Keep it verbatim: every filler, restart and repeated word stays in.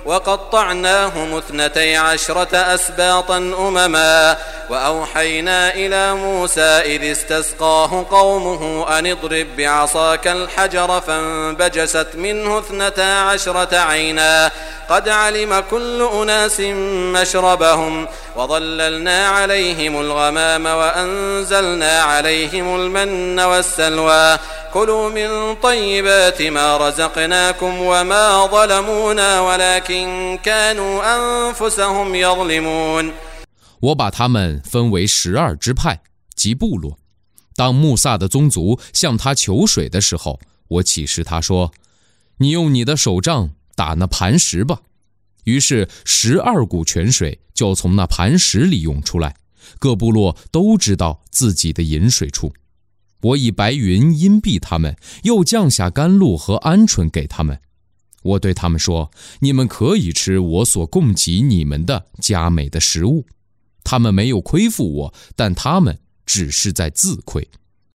وقطعناهم اثنتي عشرة أسباطا أمما وأوحينا إلى موسى إذ استسقاه قومه أن اضرب بعصاك الحجر فانبجست منه اثنتا عشرة عينا قد علم كل أناس مشربهم وظللنا عليهم الغمام وأنزلنا عليهم المن والسلوى كلوا من طيبات ما رزقناكم وما ظلمونا ولكن كانوا أنفسهم يظلمون。 我把他们分为十二支派，即部落。当穆萨的宗族向他求水的时候，我启示他说：“你用你的手杖打那磐石吧。”于是十二股泉水就从那磐石里涌出来，各部落都知道自己的饮水处。我以白云荫蔽他们，又降下甘露和鹌鹑给他们。我对他们说：“你们可以吃我所供给你们的佳美的食物。”他们没有亏负我，但他们只是在自亏。